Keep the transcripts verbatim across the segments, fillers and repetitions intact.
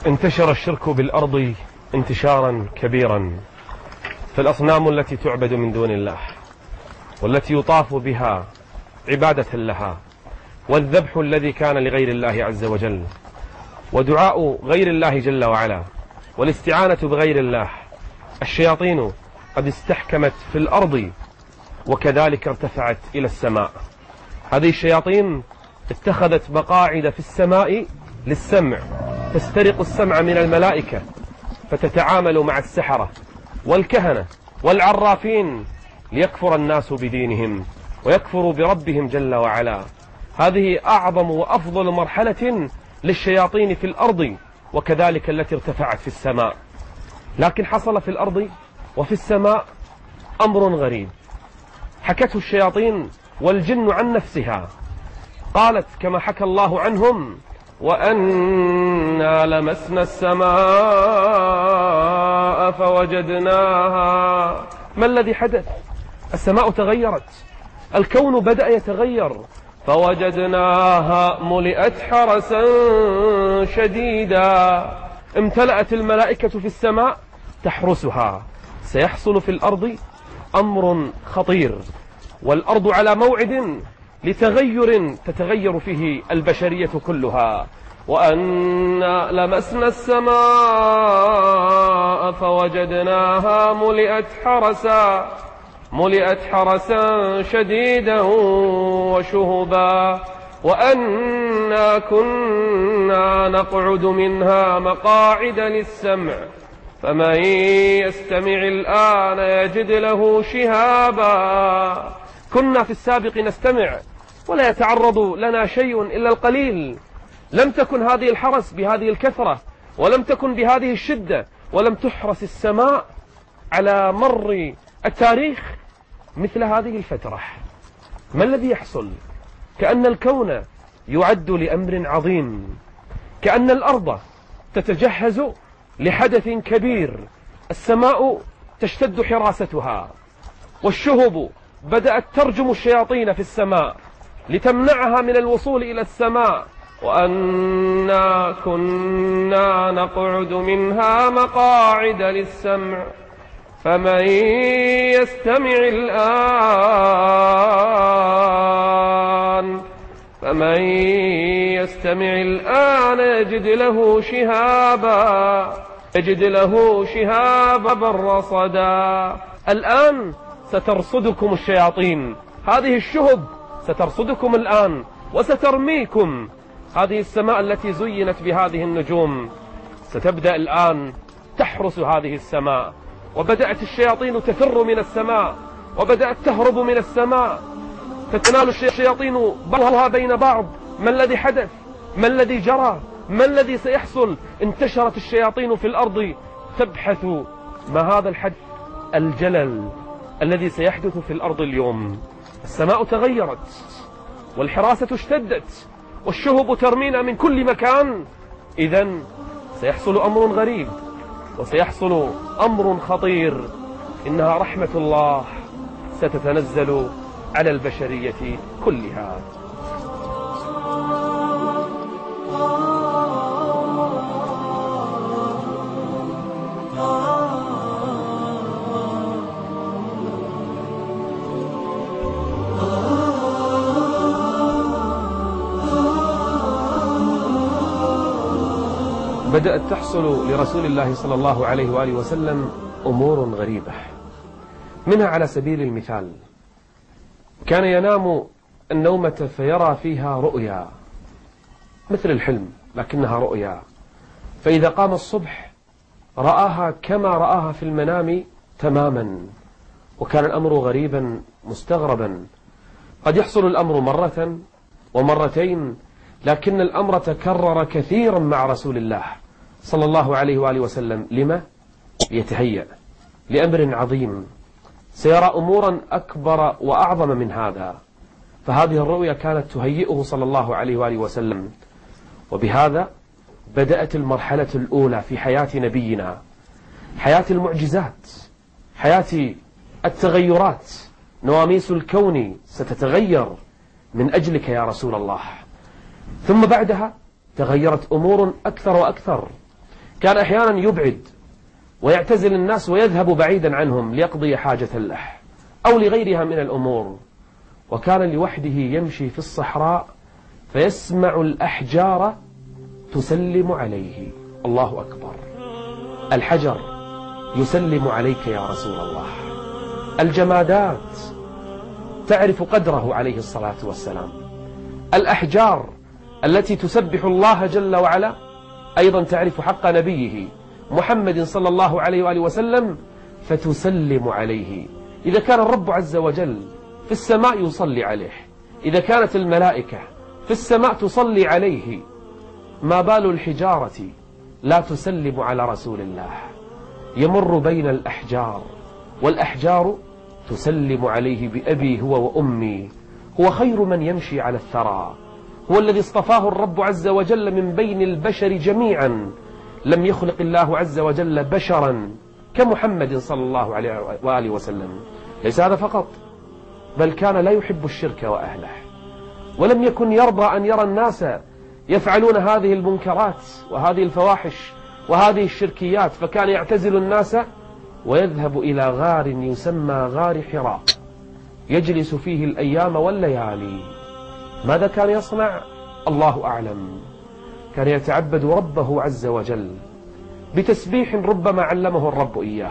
انتشر الشرك بالأرض انتشارا كبيرا، فالأصنام التي تعبد من دون الله والتي يطاف بها عبادة لها، والذبح الذي كان لغير الله عز وجل، ودعاء غير الله جل وعلا، والاستعانة بغير الله. الشياطين قد استحكمت في الأرض وكذلك ارتفعت إلى السماء. هذه الشياطين اتخذت مقاعد في السماء للسمع، تسترق السمع من الملائكة، فتتعامل مع السحرة والكهنة والعرافين ليكفر الناس بدينهم ويكفروا بربهم جل وعلا. هذه أعظم وأفضل مرحلة للشياطين في الأرض، وكذلك التي ارتفعت في السماء. لكن حصل في الأرض وفي السماء أمر غريب حكته الشياطين والجن عن نفسها. قالت كما حكى الله عنهم: وأنا لمسنا السماء فوجدناها. ما الذي حدث؟ السماء تغيرت، الكون بدأ يتغير. فوجدناها ملئت حرسا شديدا، امتلأت الملائكة في السماء تحرسها. سيحصل في الأرض أمر خطير، والأرض على موعد لتغير تتغير فيه البشرية كلها. وأنا لمسنا السماء فوجدناها ملئت حرسا ملئت حرسا شديدا وشهبا، وأنا كنا نقعد منها مقاعد للسمع، فمن يستمع الآن يجد له شهابا. كنا في السابق نستمع ولا يتعرض لنا شيء إلا القليل. لم تكن هذه الحرس بهذه الكثرة، ولم تكن بهذه الشدة، ولم تحرس السماء على مر التاريخ مثل هذه الفترة. ما الذي يحصل؟ كأن الكون يعد لأمر عظيم، كأن الأرض تتجهز لحدث كبير. السماء تشتد حراستها، والشهب بدأت ترجم الشياطين في السماء لتمنعها من الوصول إلى السماء. وأنا كنا نقعد منها مقاعد للسمع، فمن يستمع الآن فمن يستمع الآن يجد له شهابا يجد له شهابا رصدا. الآن سترصدكم الشياطين، هذه الشهب سترصدكم الآن وسترميكم. هذه السماء التي زينت بهذه النجوم ستبدأ الآن تحرس هذه السماء. وبدأت الشياطين تفر من السماء، وبدأت تهرب من السماء، تتنال الشياطين بعضها بين بعض. ما الذي حدث؟ ما الذي جرى؟ ما الذي سيحصل؟ انتشرت الشياطين في الأرض تبحث ما هذا الحدث الجلل الذي سيحدث في الأرض اليوم. السماء تغيرت، والحراسة اشتدت، والشهب ترمينا من كل مكان. إذن سيحصل أمر غريب، وسيحصل أمر خطير. إنها رحمة الله ستتنزل على البشرية كلها. بدأت تحصل لرسول الله صلى الله عليه وآله وسلم أمور غريبة. منها على سبيل المثال: كان ينام النومة فيرى فيها رؤيا مثل الحلم، لكنها رؤيا. فإذا قام الصبح رآها كما رآها في المنام تماما. وكان الأمر غريبا مستغربا. قد يحصل الأمر مرة ومرتين، لكن الأمر تكرر كثيرا مع رسول الله صلى الله عليه وآله وسلم. لما؟ ليتهيأ لأمر عظيم، سيرى أمورا أكبر وأعظم من هذا. فهذه الرؤيا كانت تهيئه صلى الله عليه وآله وسلم. وبهذا بدأت المرحلة الأولى في حياة نبينا، حياة المعجزات، حياة التغيرات. نواميس الكون ستتغير من أجلك يا رسول الله. ثم بعدها تغيرت أمور أكثر وأكثر. كان أحيانا يبعد ويعتزل الناس ويذهب بعيدا عنهم ليقضي حاجة له أو لغيرها من الأمور، وكان لوحده يمشي في الصحراء فيسمع الأحجار تسلم عليه. الله أكبر، الحجر يسلم عليك يا رسول الله، الجمادات تعرف قدره عليه الصلاة والسلام، الأحجار التي تسبح الله جل وعلا أيضا تعرف حق نبيه محمد صلى الله عليه وآله وسلم فتسلم عليه. إذا كان الرب عز وجل في السماء يصلي عليه، إذا كانت الملائكة في السماء تصلي عليه، ما بال الحجارة لا تسلم على رسول الله؟ يمر بين الأحجار والأحجار تسلم عليه بأبي هو وأمي، هو خير من يمشي على الثرى، هو الذي اصطفاه الرب عز وجل من بين البشر جميعا. لم يخلق الله عز وجل بشرا كمحمد صلى الله عليه وآله وسلم. ليس هذا فقط، بل كان لا يحب الشرك وأهله، ولم يكن يرضى أن يرى الناس يفعلون هذه المنكرات وهذه الفواحش وهذه الشركيات، فكان يعتزل الناس ويذهب إلى غار يسمى غار حراء يجلس فيه الأيام والليالي. ماذا كان يصنع؟ الله أعلم. كان يتعبد ربه عز وجل بتسبيح ربما علمه الرب إياه،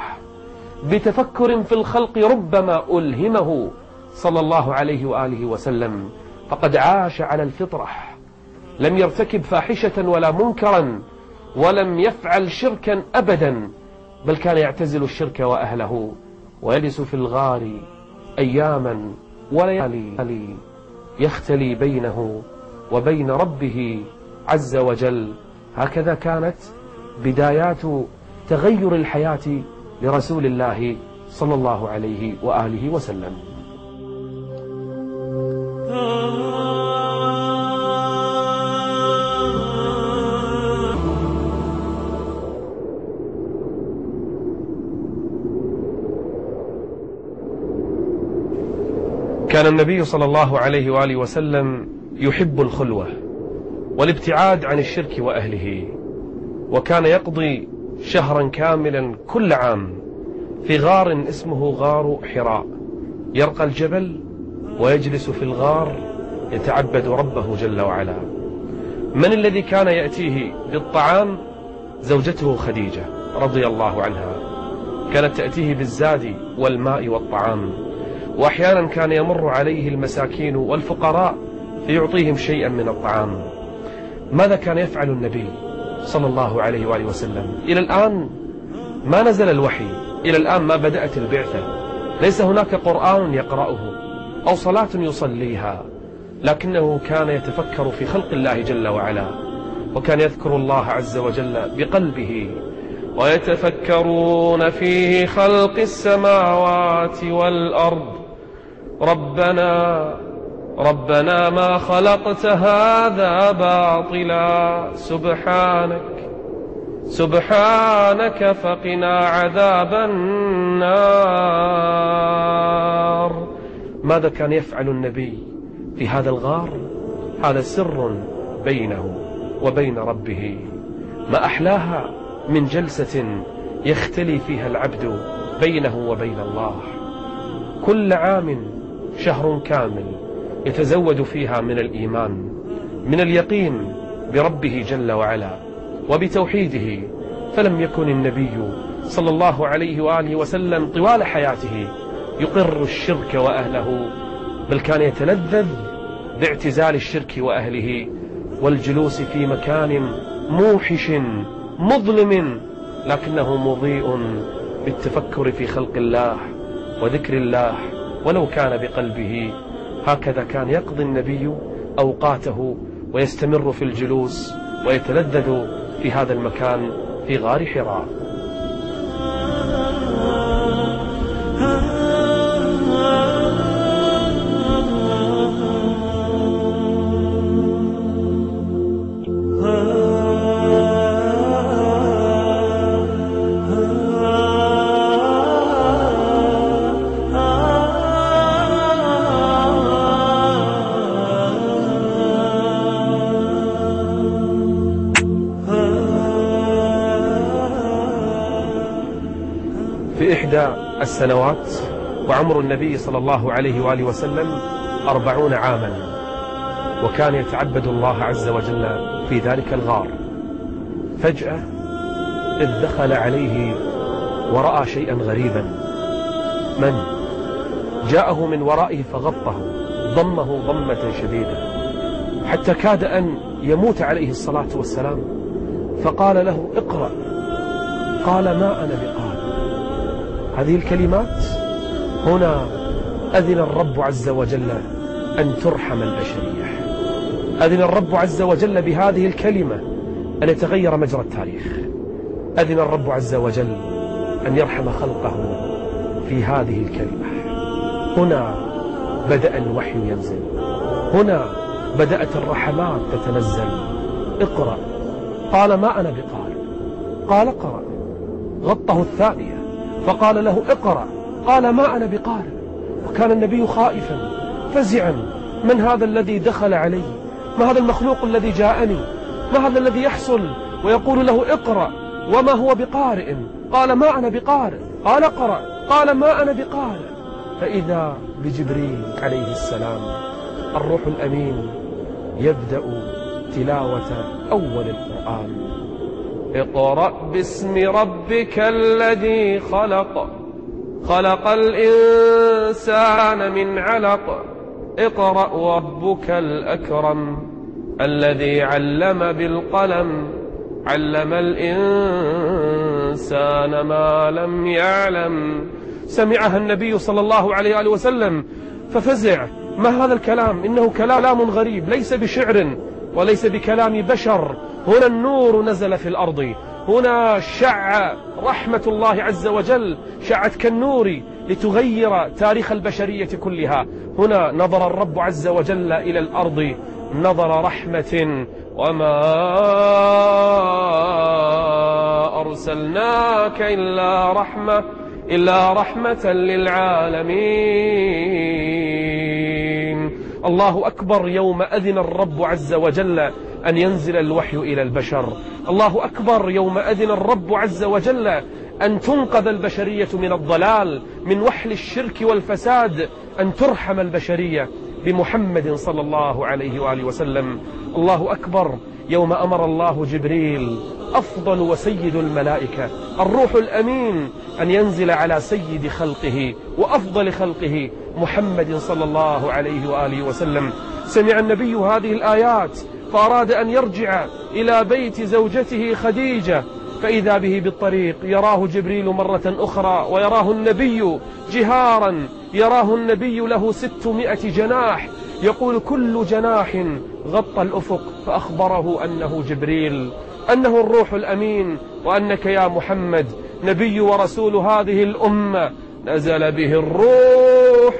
بتفكر في الخلق ربما ألهمه صلى الله عليه وآله وسلم، فقد عاش على الفطرة، لم يرتكب فاحشة ولا منكرا ولم يفعل شركا أبدا، بل كان يعتزل الشرك وأهله ويجلس في الغار أياما وليالي يختلي بينه وبين ربه عز وجل. هكذا كانت بدايات تغير الحياة لرسول الله صلى الله عليه وآله وسلم. كان النبي صلى الله عليه وآله وسلم يحب الخلوة والابتعاد عن الشرك وأهله، وكان يقضي شهرا كاملا كل عام في غار اسمه غار حراء، يرقى الجبل ويجلس في الغار يتعبد ربه جل وعلا. من الذي كان يأتيه بالطعام؟ زوجته خديجة رضي الله عنها، كانت تأتيه بالزاد والماء والطعام، وأحيانا كان يمر عليه المساكين والفقراء فيعطيهم شيئا من الطعام. ماذا كان يفعل النبي صلى الله عليه وآله وسلم؟ إلى الآن ما نزل الوحي، إلى الآن ما بدأت البعثة، ليس هناك قرآن يقرأه أو صلاة يصليها، لكنه كان يتفكر في خلق الله جل وعلا، وكان يذكر الله عز وجل بقلبه. ويتفكرون في خلق السماوات والأرض ربنا ربنا ما خلقت هذا باطلا سبحانك سبحانك فقنا عذاب النار. ماذا كان يفعل النبي في هذا الغار؟ هذا سر بينه وبين ربه، ما أحلاها من جلسة يختلي فيها العبد بينه وبين الله. كل عام شهر كامل يتزود فيها من الإيمان، من اليقين بربه جل وعلا وبتوحيده. فلم يكن النبي صلى الله عليه وآله وسلم طوال حياته يقر الشرك وأهله، بل كان يتلذذ باعتزال الشرك وأهله والجلوس في مكان موحش مظلم، لكنه مضيء بالتفكر في خلق الله وذكر الله ولو كان بقلبه. هكذا كان يقضي النبي أوقاته ويستمر في الجلوس ويتلذذ في هذا المكان في غار حراء. في إحدى السنوات، وعمر النبي صلى الله عليه وآله وسلم أربعون عاما، وكان يتعبد الله عز وجل في ذلك الغار. فجأة إذ دخل عليه ورأى شيئا غريبا. من جاءه من ورائه فغطه، ضمه ضمة شديدة حتى كاد أن يموت عليه الصلاة والسلام، فقال له: اقرأ. قال: ما أنا بقارئ. هذه الكلمات هنا أذن الرب عز وجل أن ترحم البشرية، أذن الرب عز وجل بهذه الكلمة أن يتغير مجرى التاريخ، أذن الرب عز وجل أن يرحم خلقه في هذه الكلمة. هنا بدأ الوحي ينزل، هنا بدأت الرحمات تتنزل. اقرأ. قال: ما أنا بقارئ. قال: اقرأ. غطه الثانية فقال له: اقرأ. قال: ما أنا بقارئ. وكان النبي خائفا فزعا: من هذا الذي دخل علي؟ ما هذا المخلوق الذي جاءني؟ ما هذا الذي يحصل ويقول له اقرأ وما هو بقارئ؟ قال: ما أنا بقارئ. قال: اقرأ. قال: ما أنا بقارئ. فإذا بجبريل عليه السلام الروح الأمين يبدأ تلاوة أول القرآن. اقرأ باسم ربك الذي خلق، خلق الإنسان من علق، اقرأ وربك الأكرم الذي علم بالقلم، علم الإنسان ما لم يعلم. سمعها النبي صلى الله عليه وآله وسلم ففزع: ما هذا الكلام؟ إنه كلام غريب، ليس بشعر وليس بكلام بشر. هنا النور نزل في الأرض، هنا شع رحمة الله عز وجل، شعت كالنور لتغير تاريخ البشرية كلها. هنا نظر الرب عز وجل إلى الأرض نظر رحمة: وما أرسلناك إلا رحمة إلا رحمة للعالمين. الله أكبر يوم أذن الرب عز وجل أن ينزل الوحي إلى البشر. الله أكبر يوم أذن الرب عز وجل أن تنقذ البشرية من الضلال، من وحل الشرك والفساد، أن ترحم البشرية بمحمد صلى الله عليه وآله وسلم. الله أكبر يوم أمر الله جبريل أفضل وسيد الملائكة الروح الأمين أن ينزل على سيد خلقه وأفضل خلقه محمد صلى الله عليه وآله وسلم. سمع النبي هذه الآيات فأراد أن يرجع إلى بيت زوجته خديجة، فإذا به بالطريق يراه جبريل مرة أخرى ويراه النبي جهارا، يراه النبي له ستمائة جناح، يقول: كل جناح غطى الأفق، فأخبره أنه جبريل، أنه الروح الأمين، وأنك يا محمد نبي ورسول هذه الأمة، نزل به الروح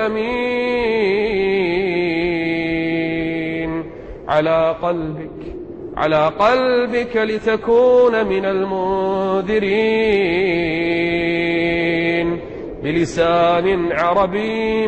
الأمين على قلبك على قلبك لتكون من المنذرين بلسان عربي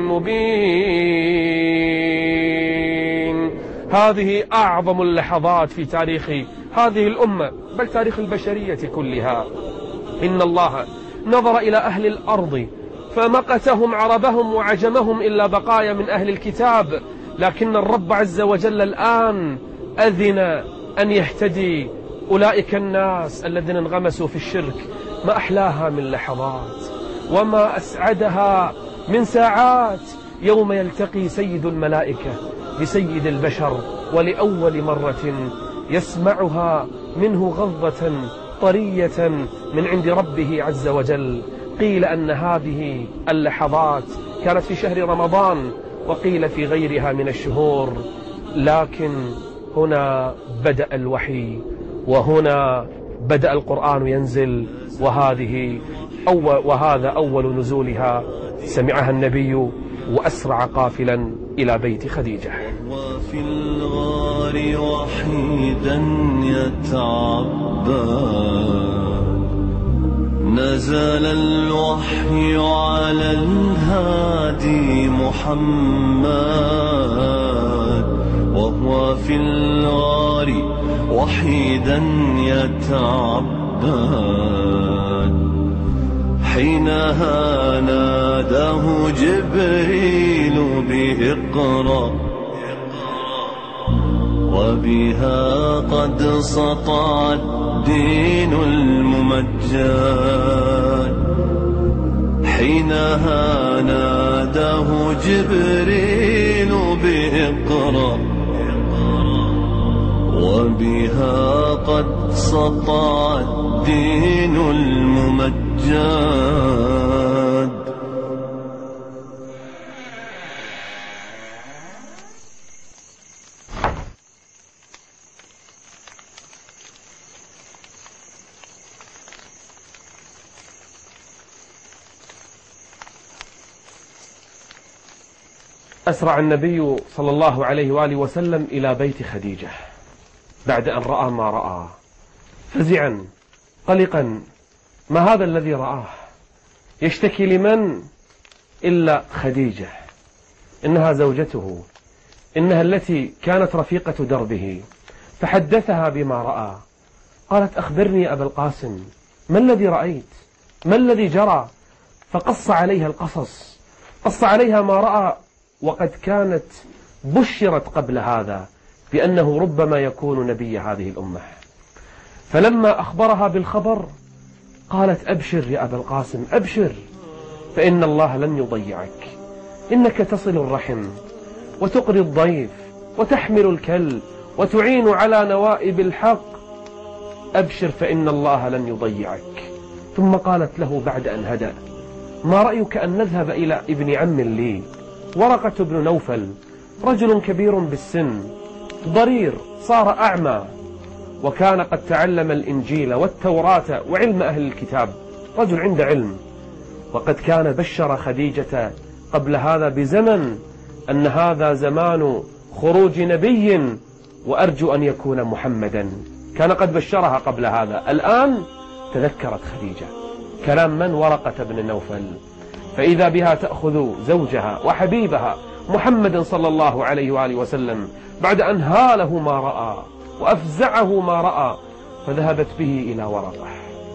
مبين. هذه أعظم اللحظات في تاريخ هذه الأمة، بل تاريخ البشرية كلها. إن الله نظر إلى أهل الأرض فمقتهم عربهم وعجمهم إلا بقايا من أهل الكتاب، لكن الرب عز وجل الآن أذن أن يهتدي أولئك الناس الذين انغمسوا في الشرك. ما أحلاها من لحظات وما أسعدها من ساعات يوم يلتقي سيد الملائكة بسيد البشر، ولأول مرة يسمعها منه غضة طرية من عند ربه عز وجل. قيل أن هذه اللحظات كانت في شهر رمضان، وقيل في غيرها من الشهور، لكن هنا بدأ الوحي، وهنا بدأ القرآن ينزل، وهذه أول وهذا أول نزولها. سمعها النبي وأسرع قافلا إلى بيت خديجة. وفي الغار وحيدا يتعبى، نزل الوحي على الهادي محمد، وهو في الغار وحيدا يتعبى، حينها ناداه جبريل بإقرأ وبها قد سطع الدين الممجد. حينها ناداه جبريل بإقرأ وبها قد سطع الدين الممجد. أسرع النبي صلى الله عليه وآله وسلم إلى بيت خديجة بعد أن رأى ما رأى، فزعا قلقا. ما هذا الذي رآه؟ يشتكي لمن إلا خديجة، إنها زوجته، إنها التي كانت رفيقة دربه، فحدثها بما رأى. قالت: أخبرني أبا القاسم، ما الذي رأيت؟ ما الذي جرى؟ فقص عليها القصص، قص عليها ما رأى، وقد كانت بشرت قبل هذا بأنه ربما يكون نبي هذه الأمة. فلما أخبرها بالخبر قالت: أبشر يا أبا القاسم، أبشر، فإن الله لن يضيعك، إنك تصل الرحم وتقري الضيف وتحمل الكل وتعين على نوائب الحق، أبشر فإن الله لن يضيعك. ثم قالت له بعد أن هدأ: ما رأيك أن نذهب إلى ابن عم لي ورقة بن نوفل، رجل كبير بالسن ضرير صار أعمى، وكان قد تعلم الإنجيل والتوراة وعلم أهل الكتاب، رجل عند علم، وقد كان بشر خديجة قبل هذا بزمن أن هذا زمان خروج نبي وأرجو أن يكون محمدا، كان قد بشرها قبل هذا. الآن تذكرت خديجة كلام من؟ ورقة بن نوفل، فإذا بها تأخذ زوجها وحبيبها محمد صلى الله عليه وآله وسلم بعد أن هاله ما رأى وأفزعه ما رأى، فذهبت به إلى ورقة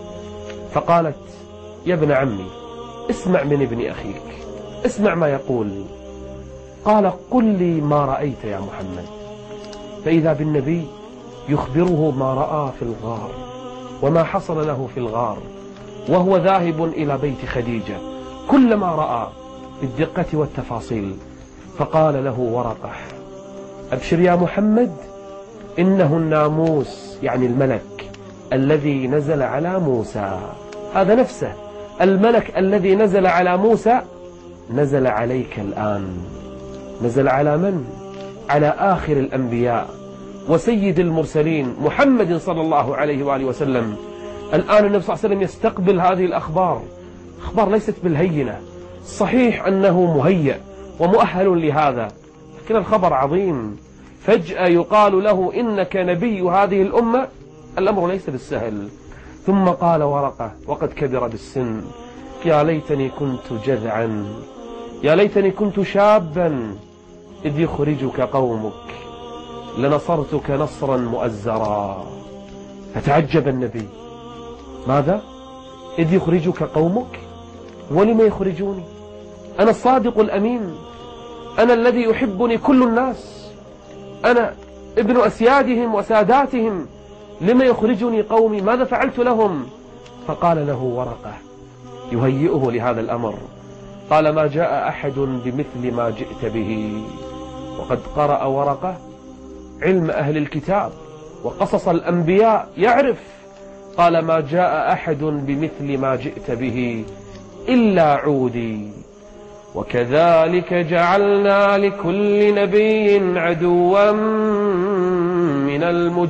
فقالت: يا ابن عمي، اسمع من ابن أخيك، اسمع ما يقول. قال: قل لي ما رأيت يا محمد. فإذا بالنبي يخبره ما رأى في الغار وما حصل له في الغار وهو ذاهب إلى بيت خديجة، كل ما رأى بالدقة والتفاصيل. فقال له ورقة: أبشر يا محمد، إنه الناموس، يعني الملك الذي نزل على موسى، هذا نفسه الملك الذي نزل على موسى نزل عليك الآن. نزل على من؟ على آخر الأنبياء وسيد المرسلين محمد صلى الله عليه وآله وسلم. الآن النبي صلى الله عليه وسلم يستقبل هذه الأخبار، أخبار ليست بالهينة. صحيح أنه مهيأ ومؤهل لهذا، لكن الخبر عظيم. فجأة يقال له: إنك نبي هذه الأمة، الأمر ليس بالسهل. ثم قال ورقة وقد كبر بالسن: يا ليتني كنت جذعا، يا ليتني كنت شابا إذ يخرجك قومك، لنصرتك نصرا مؤزرا. فتعجب النبي: ماذا؟ إذ يخرجك قومك؟ ولم يخرجوني؟ أنا الصادق الأمين، أنا الذي يحبني كل الناس، أنا ابن أسيادهم وساداتهم، لما يخرجني قومي؟ ماذا فعلت لهم؟ فقال له ورقة يهيئه لهذا الأمر، قال: ما جاء أحد بمثل ما جئت به. وقد قرأ ورقة علم أهل الكتاب وقصص الأنبياء، يعرف. قال: ما جاء أحد بمثل ما جئت به إلا عودي، وكذلك جعلنا لكل نبي عدوا من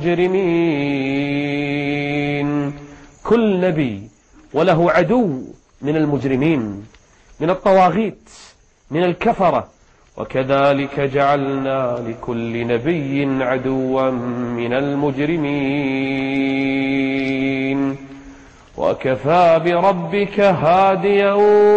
المجرمين. كل نبي وله عدو من المجرمين، من الطواغيت، من الكفرة. وكذلك جعلنا لكل نبي عدوا من المجرمين وكفى بربك هاديا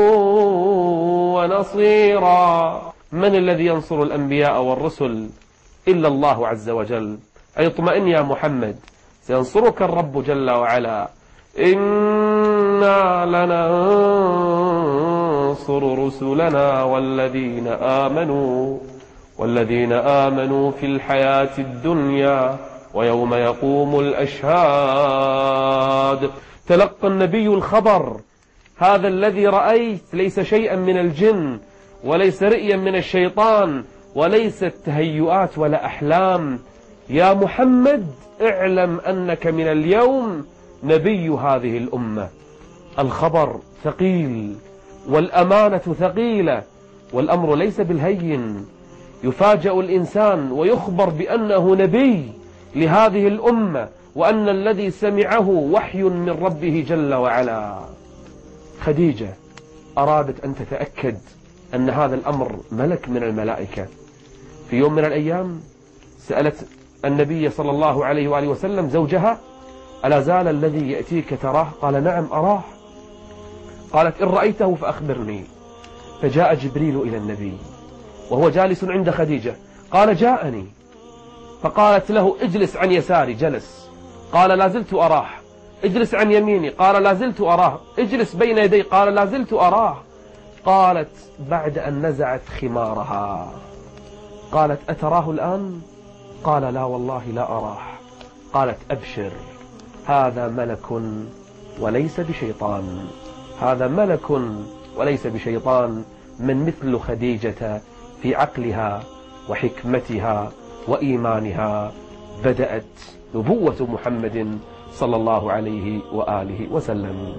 ونصيرا. من الذي ينصر الأنبياء والرسل إلا الله عز وجل؟ أي اطمئن يا محمد، سينصرك الرب جل وعلا، إنا لننصر رسلنا والذين آمنوا والذين آمنوا في الحياة الدنيا ويوم يقوم الأشهاد. تلقى النبي الخبر: هذا الذي رأيت ليس شيئا من الجن وليس رئيا من الشيطان وليست تهيؤات ولا أحلام. يا محمد اعلم أنك من اليوم نبي هذه الأمة. الخبر ثقيل والأمانة ثقيلة والأمر ليس بالهين. يفاجأ الإنسان ويخبر بأنه نبي لهذه الأمة وأن الذي سمعه وحي من ربه جل وعلا. خديجة أرادت أن تتأكد أن هذا الأمر ملك من الملائكة. في يوم من الأيام سألت النبي صلى الله عليه وآله وسلم زوجها: ألا زال الذي يأتيك تراه؟ قال: نعم أراه. قالت: إن رأيته فأخبرني. فجاء جبريل إلى النبي وهو جالس عند خديجة. قال: جاءني. فقالت له: اجلس عن يساري. جلس. قال: لا زلت أراه. اجلس عن يميني. قال: لا زلت أراه. اجلس بين يدي. قال: لا زلت أراه. قالت بعد أن نزعت خمارها: قالت: أتراه الآن؟ قال: لا والله لا أراه. قالت: أبشر، هذا ملك وليس بشيطان، هذا ملك وليس بشيطان، من مثل خديجة في عقلها وحكمتها وإيمانها بدأت نبوة محمد صلى الله عليه وآله وسلم.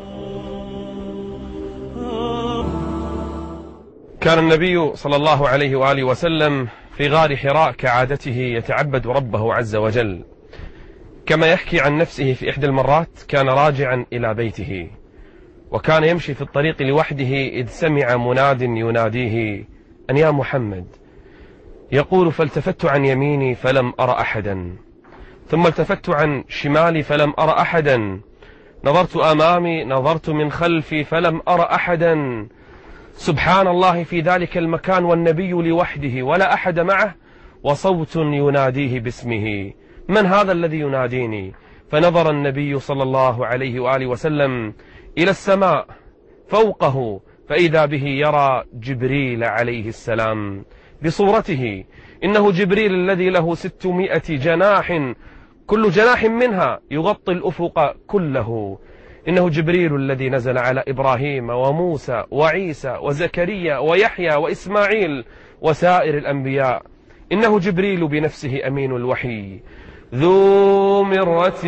كان النبي صلى الله عليه وآله وسلم في غار حراء كعادته يتعبد ربه عز وجل. كما يحكي عن نفسه في إحدى المرات كان راجعا إلى بيته وكان يمشي في الطريق لوحده إذ سمع مناد يناديه أن يا محمد. يقول: فالتفت عن يميني فلم أر أحدا، ثم التفت عن شمالي فلم أر أحدا، نظرت أمامي، نظرت من خلفي فلم أر أحدا. سبحان الله في ذلك المكان والنبي لوحده ولا أحد معه، وصوت يناديه باسمه: من هذا الذي يناديني؟ فنظر النبي صلى الله عليه وآله وسلم إلى السماء فوقه فإذا به يرى جبريل عليه السلام بصورته. إنه جبريل الذي له ستمائة جناح، كل جناح منها يغطي الأفق كله. إنه جبريل الذي نزل على إبراهيم وموسى وعيسى وزكريا ويحيى وإسماعيل وسائر الأنبياء. إنه جبريل بنفسه أمين الوحي، ذو مرة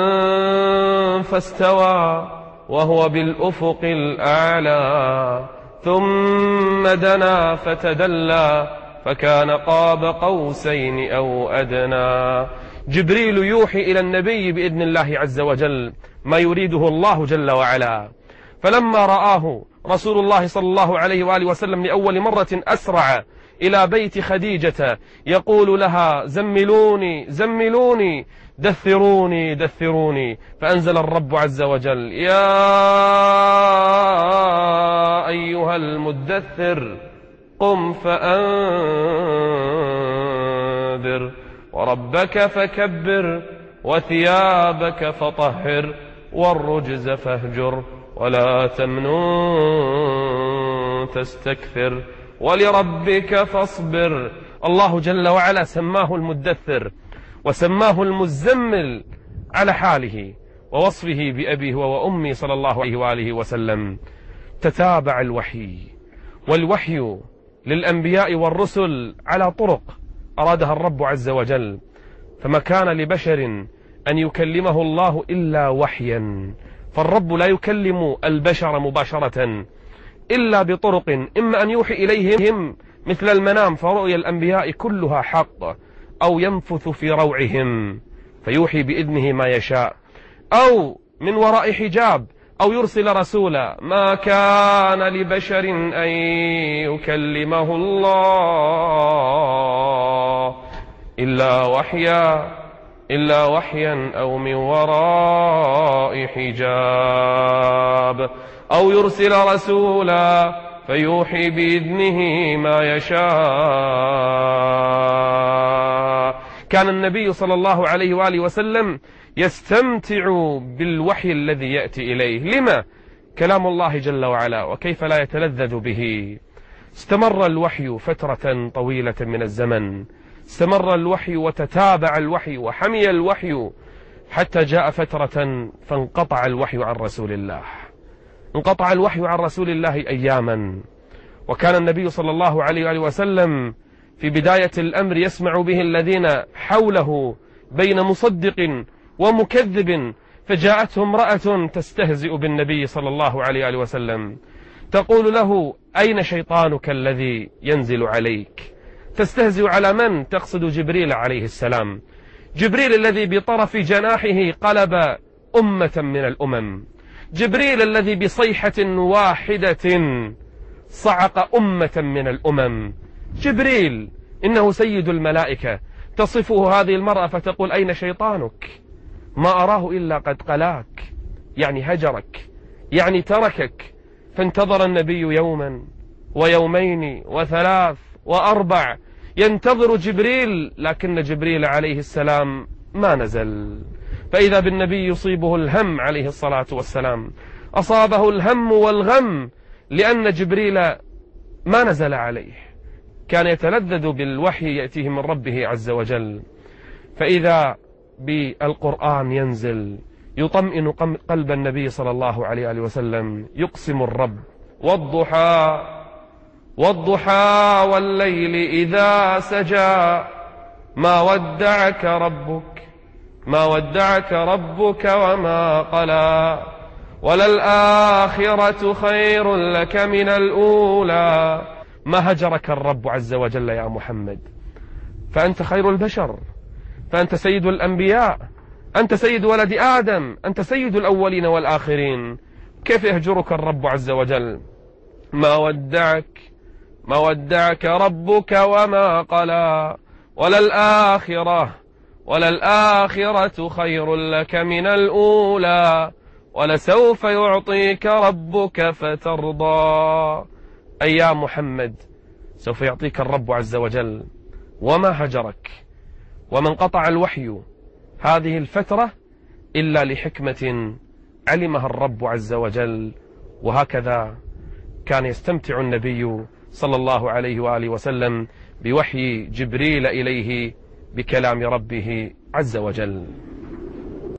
فاستوى وهو بالأفق الأعلى، ثم دنا فتدلى فكان قاب قوسين أو أدنى. جبريل يوحي إلى النبي بإذن الله عز وجل ما يريده الله جل وعلا. فلما رآه رسول الله صلى الله عليه وآله وسلم لأول مرة أسرع إلى بيت خديجة يقول لها: زملوني زملوني، دثروني دثروني. فأنزل الرب عز وجل: يا أيها المدثر قم فأنذر وربك فكبر وثيابك فطهر والرجز فاهجر ولا تمنن تستكثر ولربك فاصبر. الله جل وعلا سماه المدثر وسماه المزمل على حاله ووصفه بأبيه وأمي صلى الله عليه وآله وسلم. تتابع الوحي، والوحي للأنبياء والرسل على طرق أرادها الرب عز وجل، فما كان لبشر أن يكلمه الله إلا وحيا. فالرب لا يكلم البشر مباشرة إلا بطرق، إما أن يوحي إليهم مثل المنام فرؤيا الأنبياء كلها حق، أو ينفث في روعهم فيوحي بإذنه ما يشاء، أو من وراء حجاب، أو يرسل رسولا. ما كان لبشر أن يكلمه الله إلا وحيا إلا وحيا أو من وراء حجاب، أو يرسل رسولا فيوحي بإذنه ما يشاء. كان النبي صلى الله عليه وآله وسلم يستمتع بالوحي الذي يأتي إليه. لما؟ كلام الله جل وعلا، وكيف لا يتلذذ به. استمر الوحي فترة طويلة من الزمن، استمر الوحي وتتابع الوحي وحمي الوحي، حتى جاء فترة فانقطع الوحي عن رسول الله. انقطع الوحي عن رسول الله أياما، وكان النبي صلى الله عليه وآله وسلم في بداية الأمر يسمع به الذين حوله بين مصدق ومكذب، فجاءته امرأة تستهزئ بالنبي صلى الله عليه وآله وسلم، تقول له: أين شيطانك الذي ينزل عليك؟ تستهزئ على من؟ تقصد جبريل عليه السلام، جبريل الذي بطرف جناحه قلب أمة من الأمم، جبريل الذي بصيحة واحدة صعق أمة من الأمم، جبريل إنه سيد الملائكة. تصفه هذه المرأة فتقول: أين شيطانك؟ ما أراه إلا قد قلاك، يعني هجرك، يعني تركك. فانتظر النبي يوما ويومين وثلاث وأربع ينتظر جبريل، لكن جبريل عليه السلام ما نزل. فإذا بالنبي يصيبه الهم عليه الصلاة والسلام، أصابه الهم والغم لأن جبريل ما نزل عليه، كان يتلذذ بالوحي يأتيه من ربه عز وجل. فإذا بالقرآن ينزل يطمئن قلب النبي صلى الله عليه وسلم. يقسم الرب: والضحى والضحى والليل إذا سجى ما ودعك ربك ما ودعك ربك وما قلى وللآخرة خير لك من الأولى. ما هجرك الرب عز وجل يا محمد، فأنت خير البشر، فأنت سيد الأنبياء، أنت سيد ولد آدم، أنت سيد الأولين والآخرين. كيف يهجرك الرب عز وجل؟ ما ودعك ما ودعك ربك وما قلى وللآخرة وللآخرة خير لك من الأولى ولسوف يعطيك ربك فترضى. أي يا محمد، سوف يعطيك الرب عز وجل. وما هجرك ومن قطع الوحي هذه الفترة إلا لحكمة علمها الرب عز وجل. وهكذا كان يستمتع النبي صلى الله عليه وآله وسلم بوحي جبريل إليه بكلام ربه عز وجل.